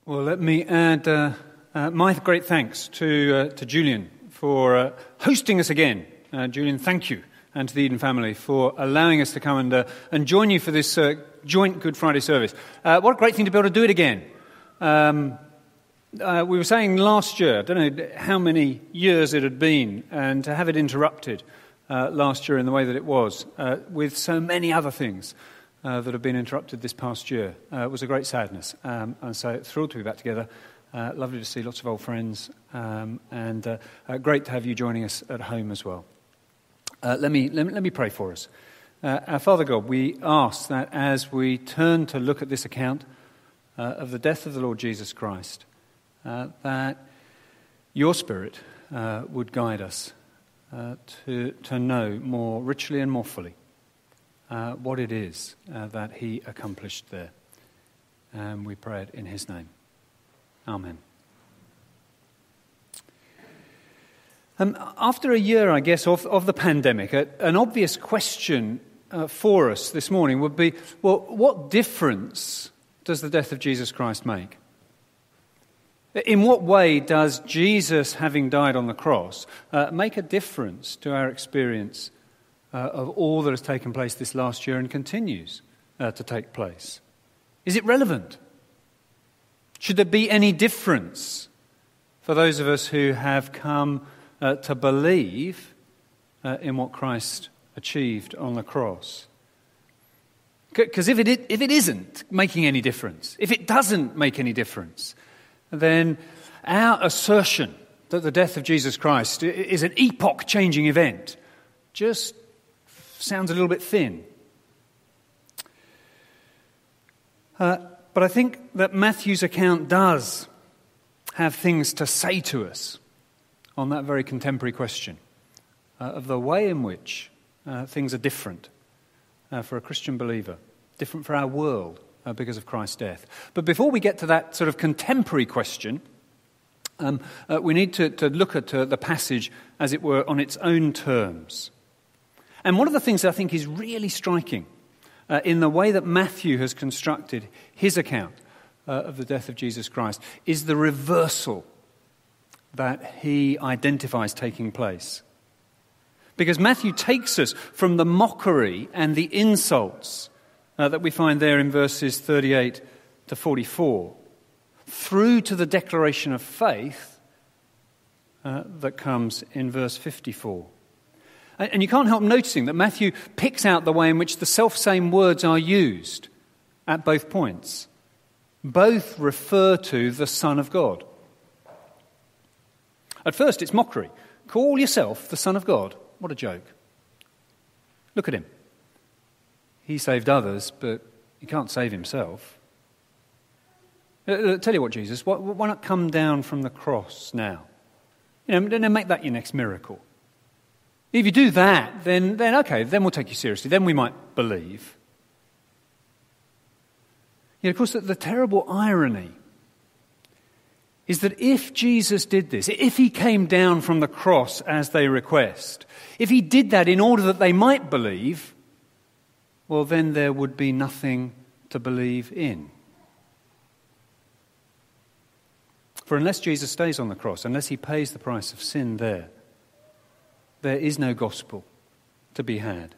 Well, let me add my great thanks to Julian for hosting us again. Julian, thank you, and to the Eden family for allowing us to come and join you for this joint Good Friday service. What a great thing to be able to do it again. We were saying last year, I don't know how many years it had been, and to have it interrupted last year in the way that it was, with so many other things that have been interrupted this past year, was a great sadness. And so thrilled to be back together. Lovely to see lots of old friends, and great to have you joining us at home as well. Let me pray for us. Our Father God, we ask that as we turn to look at this account of the death of the Lord Jesus Christ, that your Spirit would guide us to know more richly and more fully what it is that he accomplished there. And we pray it in his name. Amen. After a year, I guess, of the pandemic, an obvious question for us this morning would be, well, what difference does the death of Jesus Christ make? In what way does Jesus, having died on the cross, make a difference to our experience of all that has taken place this last year and continues to take place? Is it relevant? Should there be any difference for those of us who have come to believe in what Christ achieved on the cross? Because if it isn't making any difference, if it doesn't make any difference, then our assertion that the death of Jesus Christ is an epoch-changing event just sounds a little bit thin. But I think that Matthew's account does have things to say to us on that very contemporary question of the way in which things are different for a Christian believer, different for our world because of Christ's death. But before we get to that sort of contemporary question, we need to look at the passage, as it were, on its own terms. And one of the things that I think is really striking in the way that Matthew has constructed his account of the death of Jesus Christ is the reversal that he identifies taking place. Because Matthew takes us from the mockery and the insults that we find there in verses 38 to 44 through to the declaration of faith that comes in verse 54. And you can't help noticing that Matthew picks out the way in which the self-same words are used at both points. Both refer to the Son of God. At first, it's mockery. Call yourself the Son of God. What a joke. Look at him. He saved others, but he can't save himself. Tell you what, Jesus, why not come down from the cross now? Then make that your next miracle. If you do that, then okay, then we'll take you seriously. Then we might believe. Of course, the terrible irony is that if Jesus did this, if he came down from the cross as they request, if he did that in order that they might believe, well, then there would be nothing to believe in. For unless Jesus stays on the cross, unless he pays the price of sin there is no gospel to be had.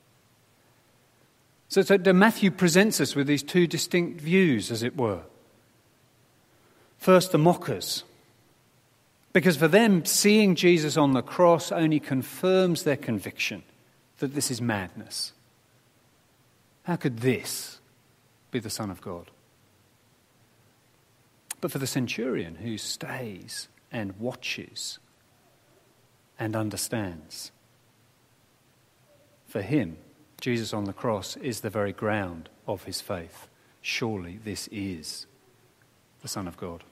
So Matthew presents us with these two distinct views, as it were. First, the mockers. Because for them, seeing Jesus on the cross only confirms their conviction that this is madness. How could this be the Son of God? But for the centurion who stays and watches and understands, for him, Jesus on the cross is the very ground of his faith. Surely this is the Son of God.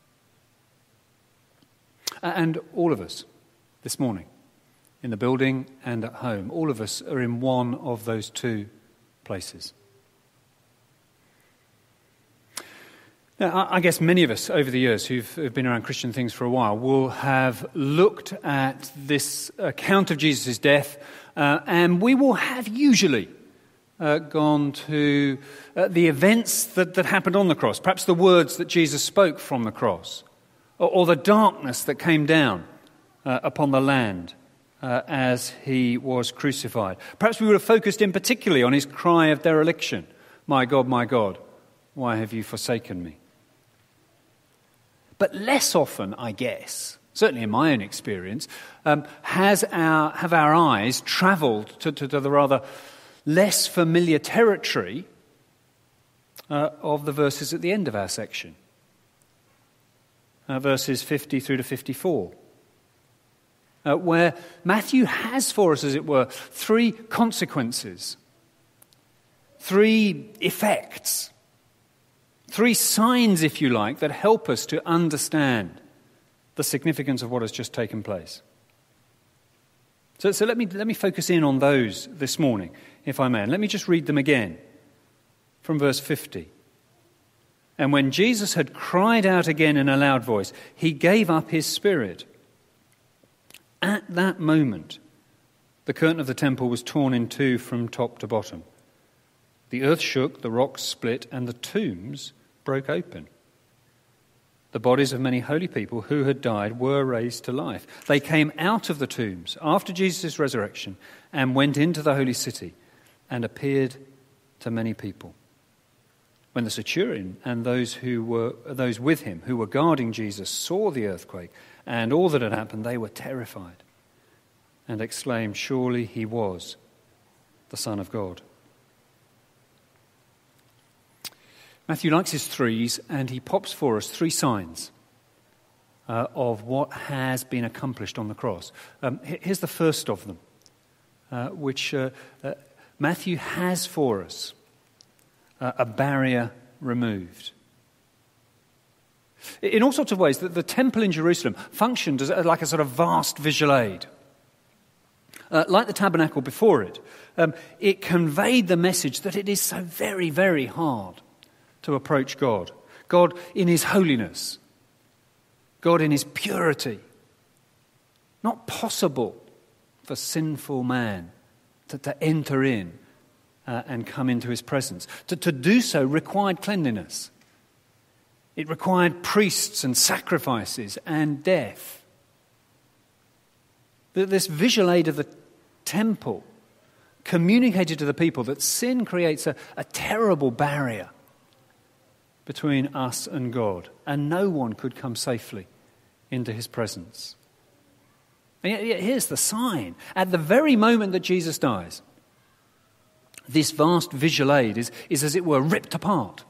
And all of us this morning, in the building and at home, all of us are in one of those two places. Now, I guess many of us over the years who've been around Christian things for a while will have looked at this account of Jesus' death, and we will have usually gone to the events that happened on the cross, perhaps the words that Jesus spoke from the cross, or the darkness that came down upon the land as he was crucified. Perhaps we would have focused in particularly on his cry of dereliction, my God, why have you forsaken me?" But less often, I guess, certainly in my own experience, have our eyes travelled to the rather less familiar territory of the verses at the end of our section, verses 50 through to 54, where Matthew has for us, as it were, three consequences, three effects, three signs, if you like, that help us to understand the significance of what has just taken place. So let me focus in on those this morning, if I may. And let me just read them again from verse 50. "And when Jesus had cried out again in a loud voice, he gave up his spirit. At that moment, the curtain of the temple was torn in two from top to bottom. The earth shook, the rocks split, and the tombs broke open. The bodies of many holy people who had died were raised to life. They came out of the tombs after Jesus' resurrection and went into the holy city and appeared to many people. When the centurion and those with him who were guarding Jesus saw the earthquake and all that had happened, they were terrified and exclaimed, 'Surely he was the Son of God.'" Matthew likes his threes, and he pops for us three signs of what has been accomplished on the cross. Here's the first of them, which Matthew has for us, a barrier removed. In all sorts of ways, the temple in Jerusalem functioned as like a sort of vast visual aid. Like the tabernacle before it, it conveyed the message that it is so very, very hard to approach God. God in his holiness. God in his purity. Not possible for sinful man to enter in and come into his presence. To do so required cleanliness. It required priests and sacrifices and death. This visual aid of the temple communicated to the people that sin creates a terrible barrier between us and God, and no one could come safely into his presence. And yet here's the sign. At the very moment that Jesus dies, this vast visual aid is as it were ripped apart,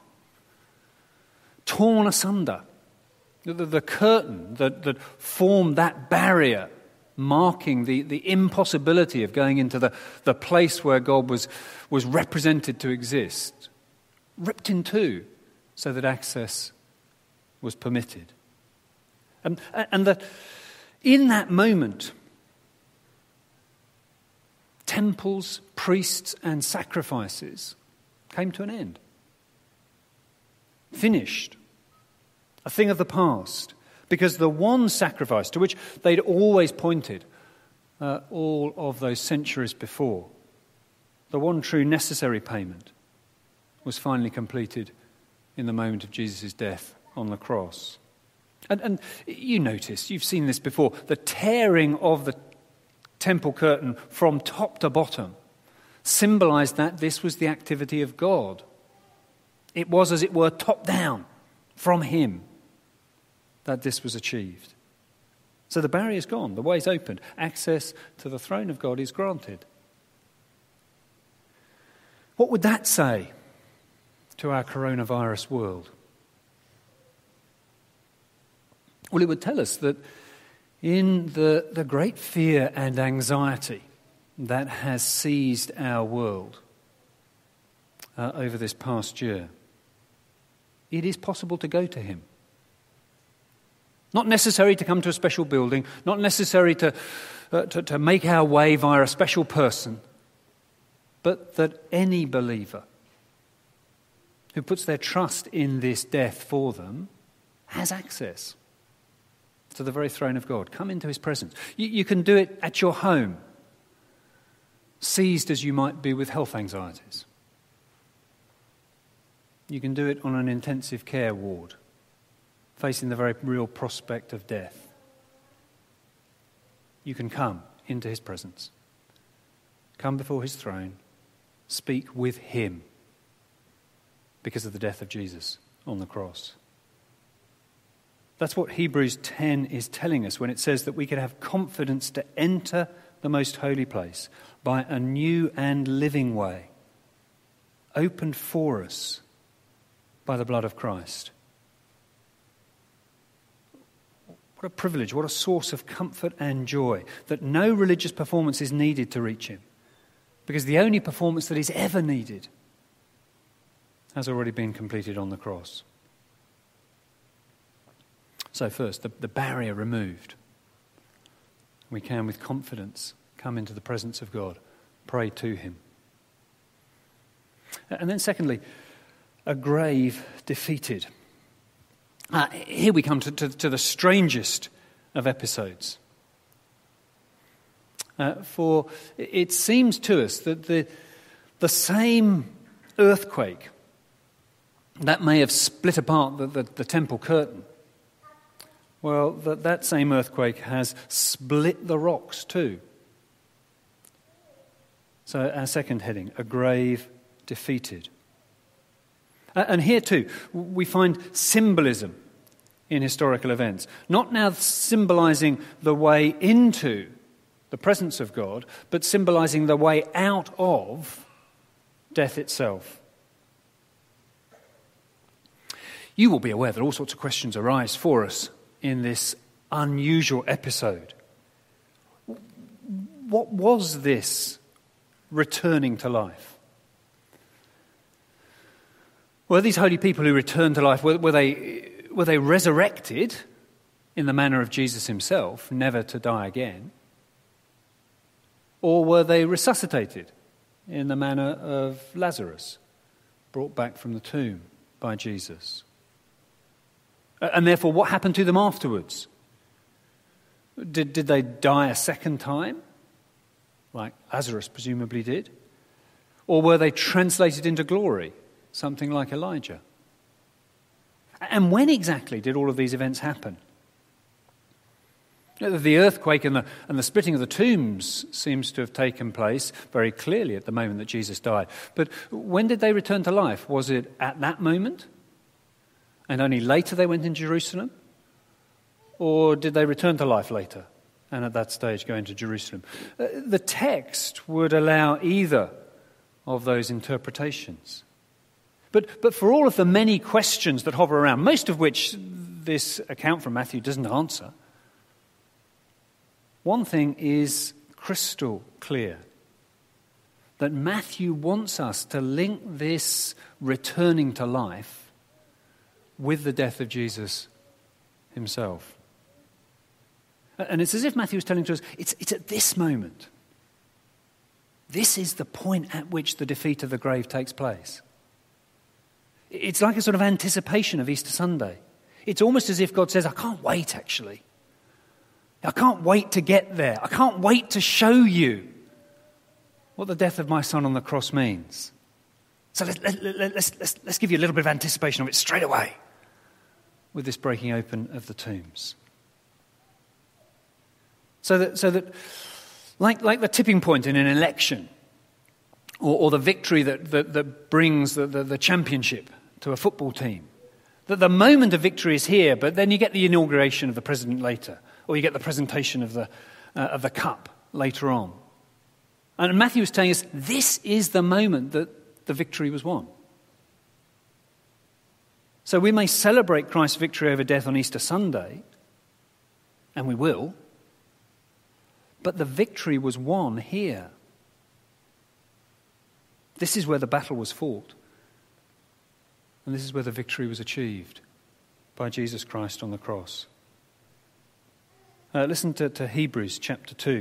torn asunder. The curtain that formed that barrier, marking the impossibility of going into the place where God was represented to exist, ripped in two, so that access was permitted. And that in that moment, temples, priests, and sacrifices came to an end. Finished. A thing of the past. Because the one sacrifice to which they'd always pointed all of those centuries before, the one true necessary payment, was finally completed in the moment of Jesus' death on the cross. And you notice, you've seen this before, the tearing of the temple curtain from top to bottom symbolized that this was the activity of God. It was, as it were, top down from him that this was achieved. So the barrier is gone, the way is opened, access to the throne of God is granted. What would that say to our coronavirus world? Well, it would tell us that in the great fear and anxiety that has seized our world over this past year, it is possible to go to him. Not necessary to come to a special building, not necessary to make our way via a special person, but that any believer who puts their trust in this death for them has access to the very throne of God. Come into his presence. You can do it at your home, seized as you might be with health anxieties. You can do it on an intensive care ward, facing the very real prospect of death. You can come into his presence, come before his throne, speak with him because of the death of Jesus on the cross. That's what Hebrews 10 is telling us when it says that we can have confidence to enter the most holy place by a new and living way, opened for us by the blood of Christ. What a privilege, what a source of comfort and joy that no religious performance is needed to reach him, because the only performance that is ever needed has already been completed on the cross. So first, the barrier removed. We can with confidence come into the presence of God, pray to him. And then secondly, a grave defeated. Here we come to the strangest of episodes. For it seems to us that the same earthquake that may have split apart the temple curtain, well, that same earthquake has split the rocks too. So our second heading, a grave defeated. And here too, we find symbolism in historical events. Not now symbolizing the way into the presence of God, but symbolizing the way out of death itself. You will be aware that all sorts of questions arise for us in this unusual episode. What was this returning to life? Were these holy people who returned to life, were they resurrected in the manner of Jesus himself, never to die again? Or were they resuscitated in the manner of Lazarus, brought back from the tomb by Jesus? And therefore, what happened to them afterwards? Did they die a second time, like Lazarus presumably did? Or were they translated into glory, something like Elijah? And when exactly did all of these events happen? The earthquake and the splitting of the tombs seems to have taken place very clearly at the moment that Jesus died. But when did they return to life? Was it at that moment? And only later they went into Jerusalem? Or did they return to life later and at that stage go into Jerusalem? The text would allow either of those interpretations. But for all of the many questions that hover around, most of which this account from Matthew doesn't answer, one thing is crystal clear, that Matthew wants us to link this returning to life with the death of Jesus himself. And it's as if Matthew is telling to us, it's at this moment. This is the point at which the defeat of the grave takes place. It's like a sort of anticipation of Easter Sunday. It's almost as if God says, I can't wait actually. I can't wait to get there. I can't wait to show you what the death of my son on the cross means. So let's give you a little bit of anticipation of it straight away with this breaking open of the tombs. So that like the tipping point in an election, or the victory that brings the championship to a football team, that the moment of victory is here, but then you get the inauguration of the president later, or you get the presentation of the cup later on. And Matthew is telling us this is the moment that the victory was won. So we may celebrate Christ's victory over death on Easter Sunday, and we will, but the victory was won here. This is where the battle was fought, and this is where the victory was achieved by Jesus Christ on the cross. Listen to Hebrews chapter 2.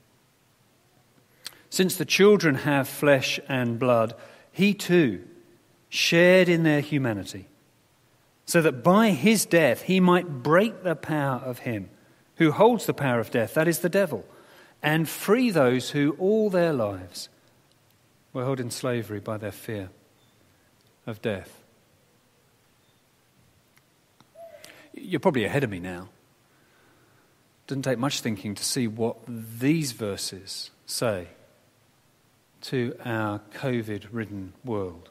Since the children have flesh and blood, he too shared in their humanity, so that by his death he might break the power of him who holds the power of death, that is the devil, and free those who all their lives were held in slavery by their fear of death. you're probably ahead of me now. Doesn't take much thinking to see what these verses say to our COVID-ridden world.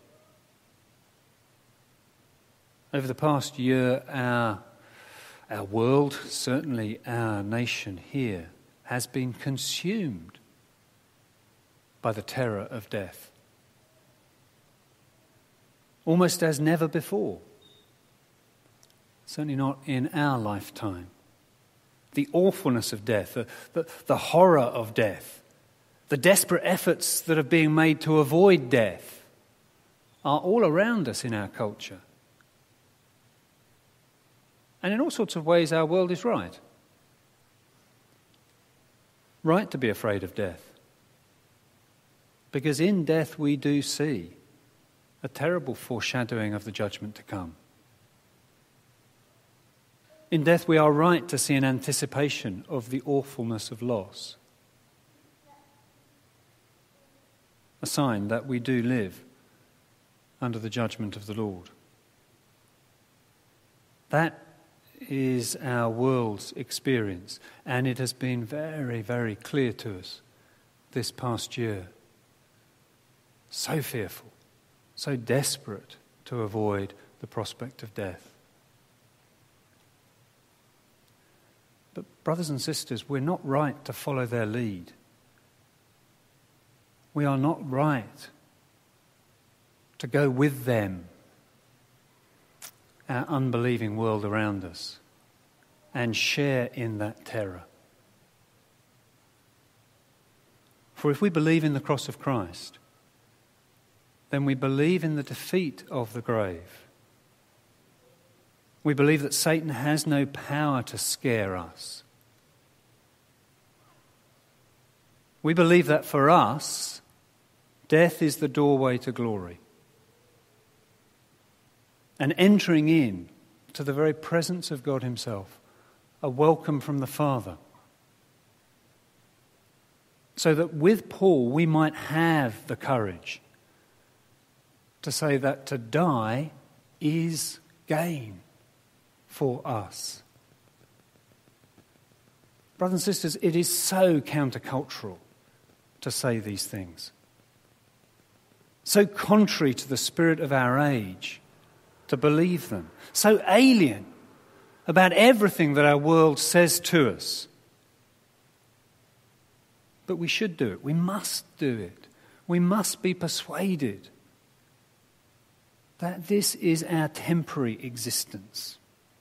Over the past year, our world, certainly our nation here, has been consumed by the terror of death. Almost as never before. Certainly not in our lifetime. The awfulness of death, the horror of death, the desperate efforts that are being made to avoid death are all around us in our culture. And in all sorts of ways, our world is right. Right to be afraid of death. Because in death we do see a terrible foreshadowing of the judgment to come. In death we are right to see an anticipation of the awfulness of loss. A sign that we do live under the judgment of the Lord. That is our world's experience, and it has been very, very clear to us this past year. So fearful, so desperate to avoid the prospect of death. But brothers and sisters, we're not right to follow their lead. We are not right to go with them, our unbelieving world around us, and share in that terror. For if we believe in the cross of Christ, then we believe in the defeat of the grave. We believe that Satan has no power to scare us. We believe that for us, death is the doorway to glory. And entering in to the very presence of God himself, a welcome from the Father. So that with Paul we might have the courage to say that to die is gain for us. Brothers and sisters, it is so countercultural to say these things. So contrary to the spirit of our age to believe them. So alien about everything that our world says to us. But we should do it. We must do it. We must be persuaded that this is our temporary existence.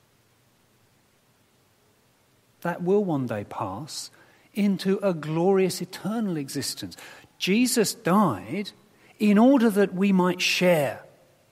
That will one day pass into a glorious eternal existence. Jesus died in order that we might share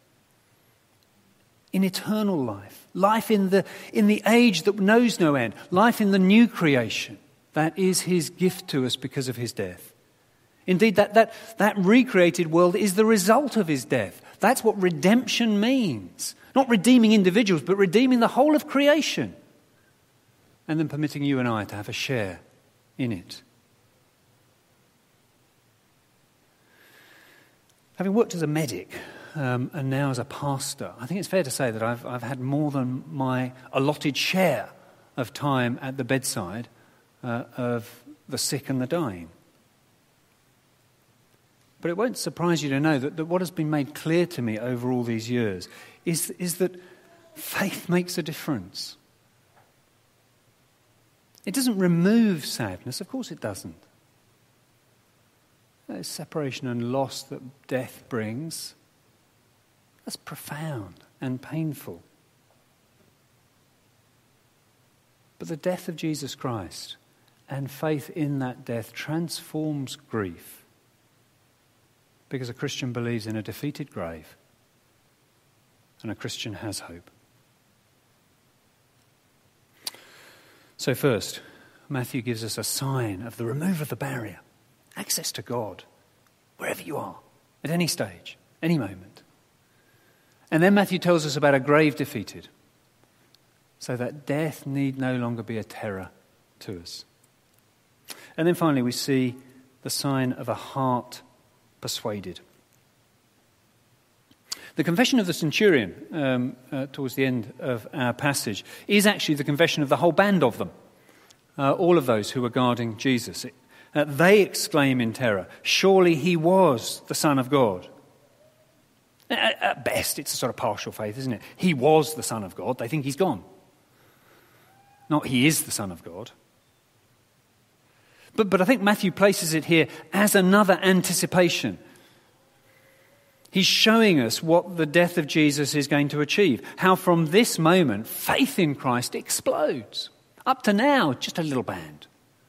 in eternal life, life in the age that knows no end, life in the new creation. That is his gift to us because of his death. Indeed, that recreated world is the result of his death. That's what redemption means. Not redeeming individuals, but redeeming the whole of creation. And then permitting you and I to have a share in it. Having worked as a medic and now as a pastor, I think it's fair to say that I've had more than my allotted share of time at the bedside of the sick and the dying. But it won't surprise you to know that what has been made clear to me over all these years is that faith makes a difference. It doesn't remove sadness, of course it doesn't. There's separation and loss that death brings. That's profound and painful. But the death of Jesus Christ and faith in that death transforms grief. Because a Christian believes in a defeated grave, and a Christian has hope. So first, Matthew gives us a sign of the removal of the barrier, access to God, wherever you are, at any stage, any moment. And then Matthew tells us about a grave defeated, so that death need no longer be a terror to us. And then finally we see the sign of a heart persuaded. The confession of the centurion, towards the end of our passage, is actually the confession of the whole band of them, all of those who were guarding Jesus. They exclaim in terror, "Surely he was the Son of God." At best, it's a sort of partial faith, isn't it? He was the Son of God. They think he's gone. Not he is the Son of God. But I think Matthew places it here as another anticipation. He's showing us what the death of Jesus is going to achieve. How from this moment, faith in Christ explodes. Up to now, just a little band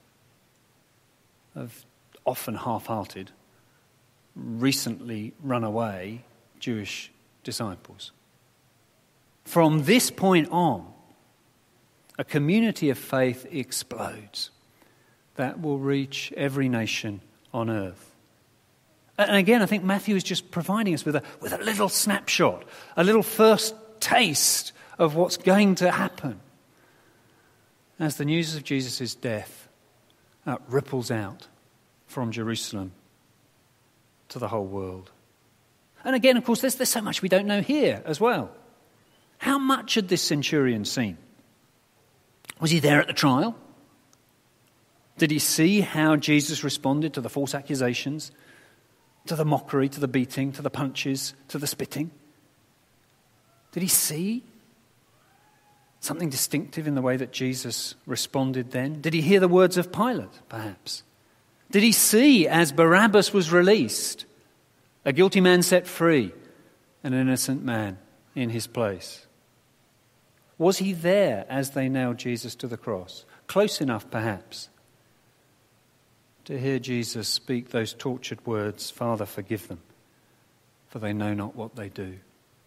of often half-hearted, recently run away Jewish disciples. From this point on, a community of faith explodes that will reach every nation on earth. And again, I think Matthew is just providing us with a little snapshot, a little first taste of what's going to happen as the news of Jesus' death ripples out from Jerusalem to the whole world. And again, of course, there's so much we don't know here as well. How much had this centurion seen? Was he there at the trial? Did he see how Jesus responded to the false accusations, to the mockery, to the beating, to the punches, to the spitting? Did he see something distinctive in the way that Jesus responded then? Did he hear the words of Pilate, perhaps? Did he see, as Barabbas was released, a guilty man set free, and an innocent man in his place? Was he there as they nailed Jesus to the cross? Close enough, perhaps, to hear Jesus speak those tortured words, "Father, forgive them, for they know not what they do."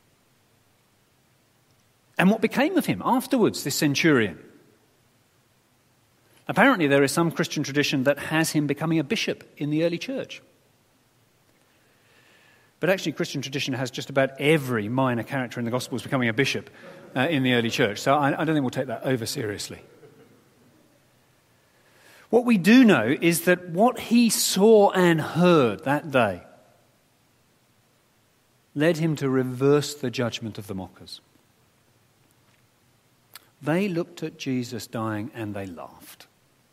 And what became of him afterwards, this centurion? Apparently there is some Christian tradition that has him becoming a bishop in the early church. But actually Christian tradition has just about every minor character in the Gospels becoming a bishop in the early church. So I don't think we'll take that over seriously. What we do know is that what he saw and heard that day led him to reverse the judgment of the mockers. They looked at Jesus dying and they laughed.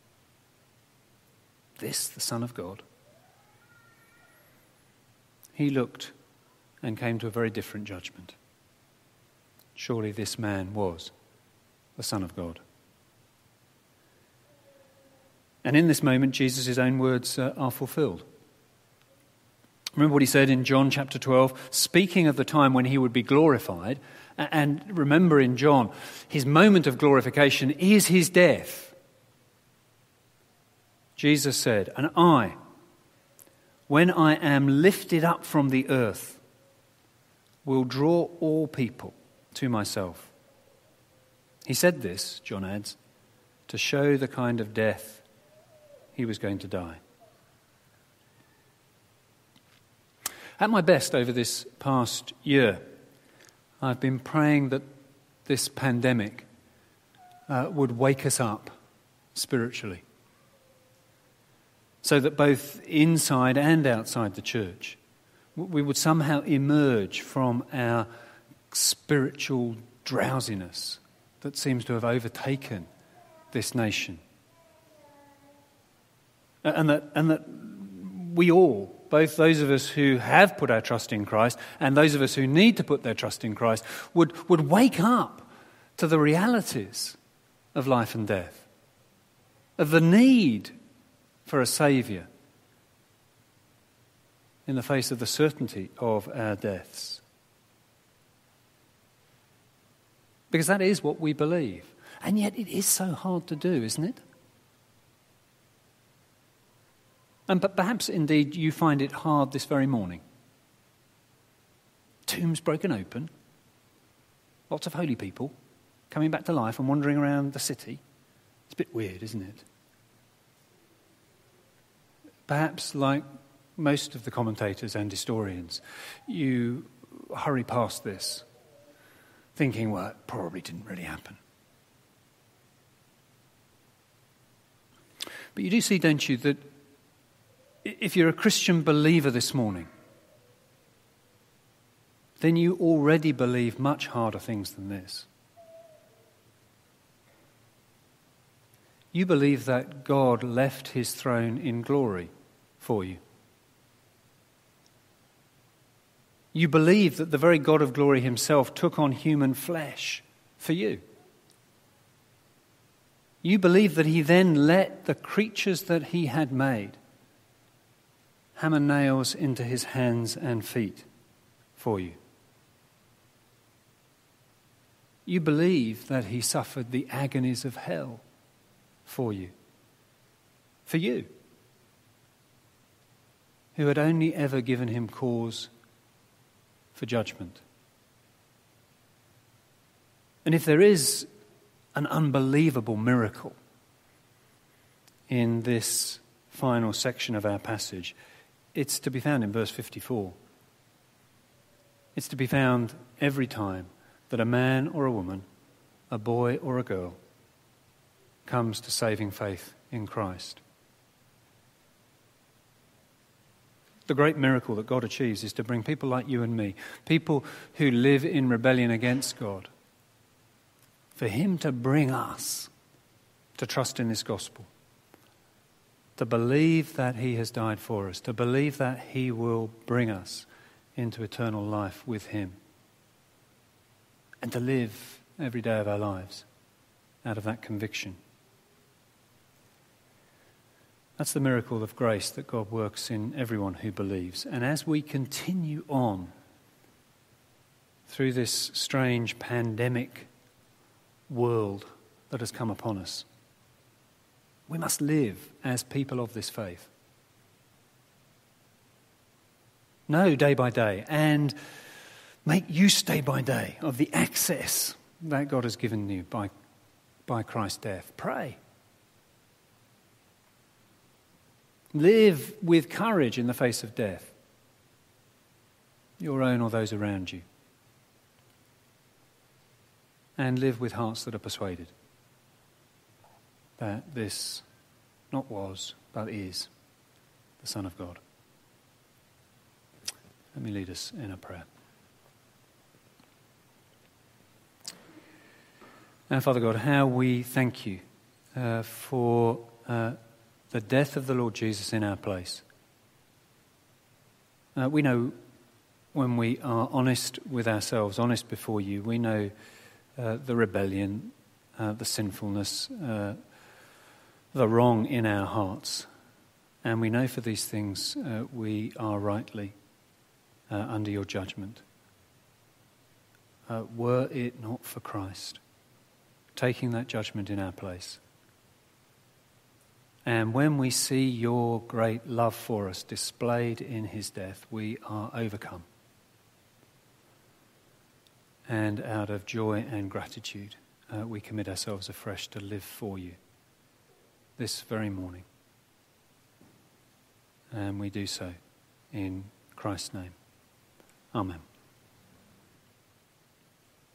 This, the Son of God? He looked and came to a very different judgment. Surely this man was the Son of God. And in this moment, Jesus' own words are fulfilled. Remember what he said in John chapter 12, speaking of the time when he would be glorified. And remember in John, his moment of glorification is his death. Jesus said, "And I, when I am lifted up from the earth, will draw all people to myself." He said this, John adds, to show the kind of death he was going to die. At my best over this past year, I've been praying that this pandemic would wake us up spiritually, so that both inside and outside the church, we would somehow emerge from our spiritual drowsiness that seems to have overtaken this nation. And that we all, both those of us who have put our trust in Christ and those of us who need to put their trust in Christ, would wake up to the realities of life and death, of the need for a Saviour in the face of the certainty of our deaths. Because that is what we believe. And yet it is so hard to do, isn't it? But perhaps indeed you find it hard this very morning. Tombs broken open, lots of holy people coming back to life and wandering around the city. It's a bit weird, isn't it? Perhaps, like most of the commentators and historians, you hurry past this, thinking, well, it probably didn't really happen. But you do see, don't you, that if you're a Christian believer this morning, then you already believe much harder things than this. You believe that God left his throne in glory for you. You believe that the very God of glory himself took on human flesh for you. You believe that he then let the creatures that he had made hammer nails into his hands and feet for you. You believe that he suffered the agonies of hell for you. For you, who had only ever given him cause for judgment. And if there is an unbelievable miracle in this final section of our passage, it's to be found in verse 54. It's to be found every time that a man or a woman, a boy or a girl, comes to saving faith in Christ. The great miracle that God achieves is to bring people like you and me, people who live in rebellion against God, for him to bring us to trust in this gospel, to believe that he has died for us, to believe that he will bring us into eternal life with him, and to live every day of our lives out of that conviction. That's the miracle of grace that God works in everyone who believes. And as we continue on through this strange pandemic world that has come upon us, we must live as people of this faith. Know day by day and make use day by day of the access that God has given you by Christ's death. Pray. Live with courage in the face of death, your own or those around you. And live with hearts that are persuaded that this not was, but is the Son of God. Let me lead us in a prayer. Now, Father God, how we thank you for the death of the Lord Jesus in our place. We know when we are honest with ourselves, honest before you, we know the rebellion, the sinfulness, the wrong in our hearts. And we know for these things we are rightly under your judgment. Were it not for Christ taking that judgment in our place. And when we see your great love for us displayed in his death, we are overcome. And out of joy and gratitude, we commit ourselves afresh to live for you this very morning. And we do so in Christ's name. Amen.